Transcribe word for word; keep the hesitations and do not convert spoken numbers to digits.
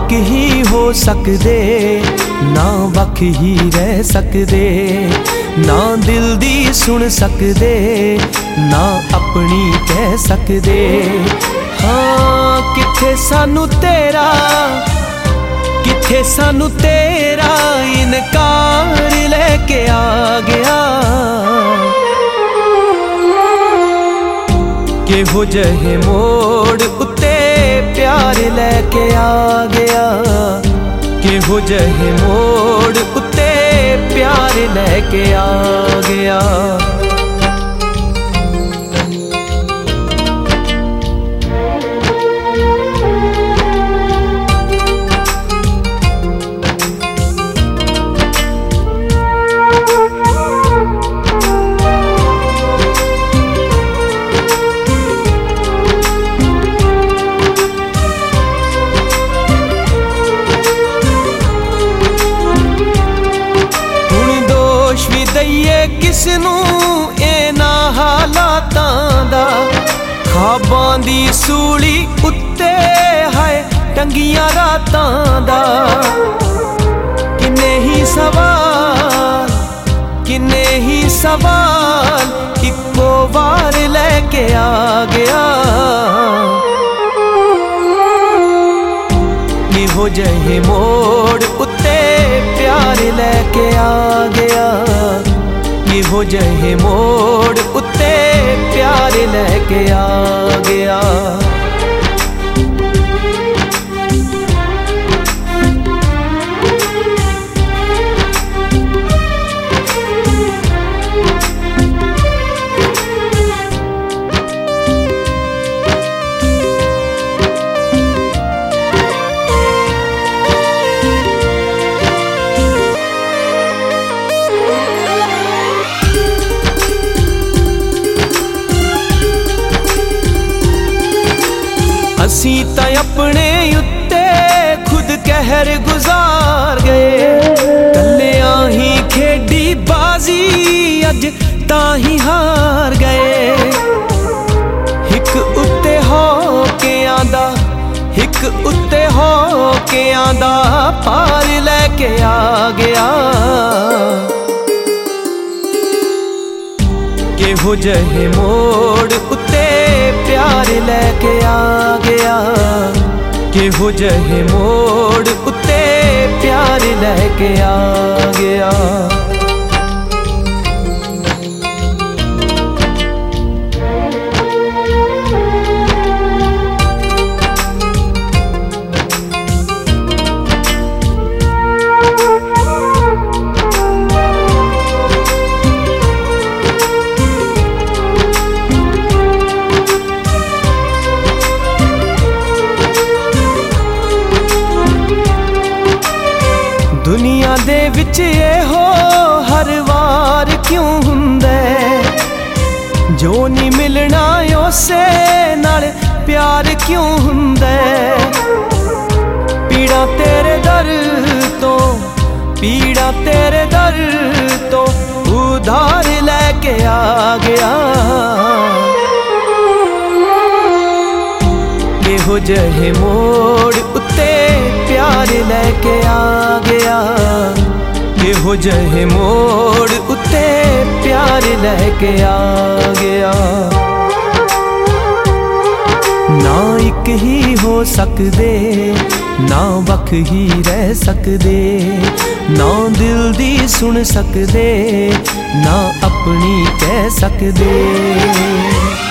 एक ही हो सकदे, ना वख ही रह सकदे, ना दिल दी सुन सकदे, ना अपनी कह सकदे। हाँ किथे सानू तेरा, किथे सानू तेरा इनकार लेके आ गया। केहो जहे मोड़ उत्ते प्यार लेके आ गया, केहो जहे मोड़ उत्ते प्यार लेके आ गया। दईए किसनू इन्हां हालातां दा, ख्वाबां दी सूली उत्ते हाय टंगियां रातां दा। किन्ने ही सवाल, किन्ने ही सवाल इक्को वार लेके आ गया। केहो जहे मोड़ उत्ते प्यार लेके आ गया, केहो जहे मोड़ उत्ते प्यार लेके आ गया। असी तां अपने उत्ते खुद कहर गुजार गए, कल्लियां ही खेडी बाजी अज तां ही हार गए। हिक उत्ते हो के आंदा, हिक उत्ते हो के आंदा पार लेके आ गया। केहो जहे मोड़ उत्ते प्यार लेके आ गया, केहो जहे मोड़ उत्ते प्यार लेके आ गया। दुनिया दे विच एहो हर वार क्यों हुंदे, जो नहीं मिलना उसे नाल प्यार क्यों हुंदे। पीड़ा तेरे दर तो, पीड़ा तेरे दर तो उधार लेके आ गया। केहो जहे मोड़ उत्ते प्यार लेके आ गया, केहो जहे मोड़ उत्ते प्यार लेके आ गया। ना एक ही हो सकदे, ना वख ही रह सकदे, ना दिल दी सुन सकदे, ना अपनी कह सकदे।